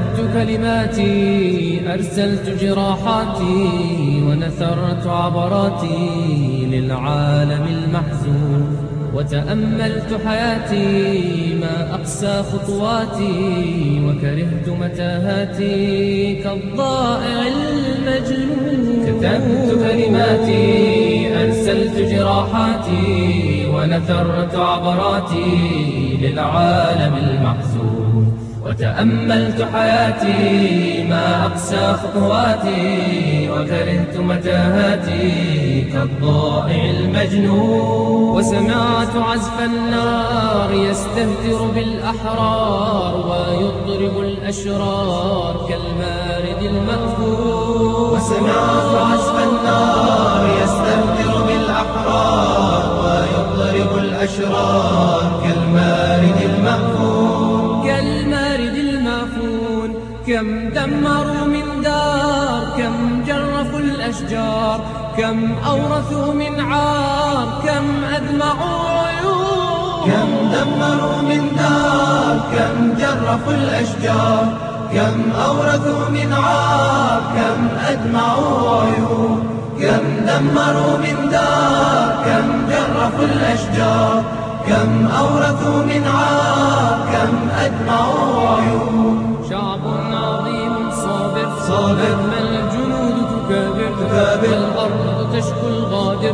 كتبت كلماتي، أرسلت جراحاتي، ونثرت عبراتي للعالم المحزون. وتأملت حياتي ما أقسى خطواتي، وكرهت متاهاتي كالضائع المجنون. كتبت كلماتي، أرسلت جراحاتي، ونثرت عبراتي للعالم المحزون. وتأملت حياتي ما أقسى خطواتي، وكرهت متاهاتي كالضائع المجنون. وسمعت عزف النار يستهتر بالأحرار، ويضرب الأشرار كالمارد المأفور. وسمعت عزف النار يستهتر بالأحرار، ويضرب الأشرار كالمارد المأفور. كالمارد المأفون. كم دمروا من دار، كم جرفوا الأشجار، كم أورثوا من عار، كم أدمعوا عيون. كم دمروا من دار، كم جرفوا الأشجار، كم أورثوا من عار، كم أدمعوا عيون. كم دمروا من دار، كم جرفوا الأشجار، كم أورثوا من عار، كم أدمعوا عيون. شعب عظيم صابر، صابر، ما الجنود تكابر، والأرض تشكو الغادر،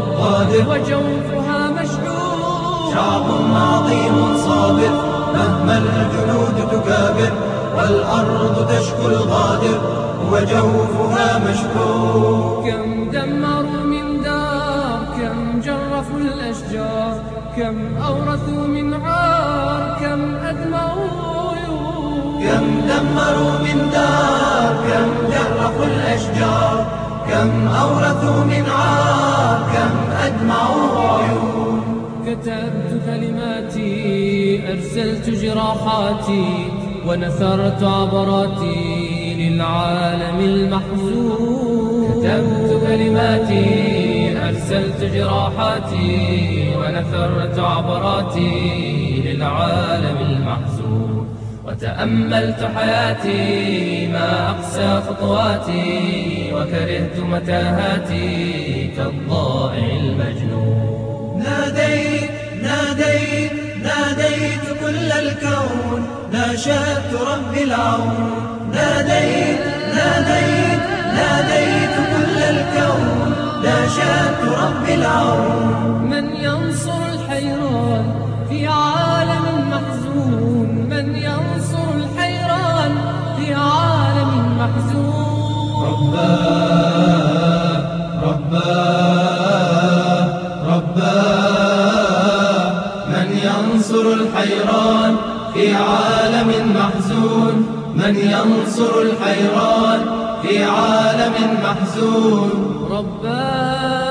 وجوفها مشحون. شعب عظيم صابر، مهما الجنود تكابر، والأرض تشكو الغادر، وجوفها مشحون. كم دمروا من دار، كم جرفوا الأشجار، كم أورثوا من عار، كم أدمعوا عيون. كم دمروا من دار، كم جرفوا الأشجار، كم أورثوا من عار، كم أدمعوا عيون. كتبت كلماتي، أرسلت جراحاتي، ونثرت عبراتي للعالم المحزون. كتبت كلماتي، أرسلت جراحاتي، ونثرت عبراتي للعالم المحزون. وتأملت حياتي ما أقسى خطواتي، وكرهت متاهاتي كالضائع المجنون. ناديت ناديت ناديت كل الكون، ناشدت رب العون. ناديت ناديت ناديت كل الكون، ناشدت رب العون. من ينصر الحيران في عالم محزون، من ينصر الحيران في عالم محزون. رباه رباه رباه، من ينصر الحيران في عالم محزون، من ينصر الحيران في عالم محزون. رباه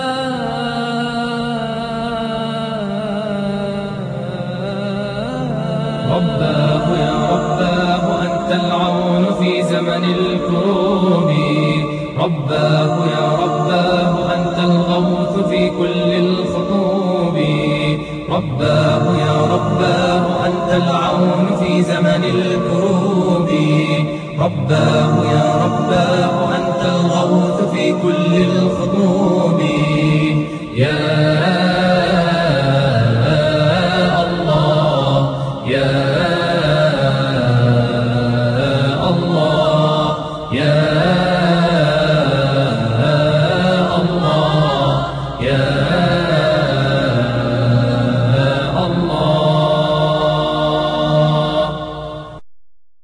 يا رباه أنت العون في زمن الكروب. رباه يا رباه أنت الغوث في كل الخطوب. رباه يا رباه أنت العون في زمن الكروب. رباه يا رباه أنت الغوث في كل الخطوب.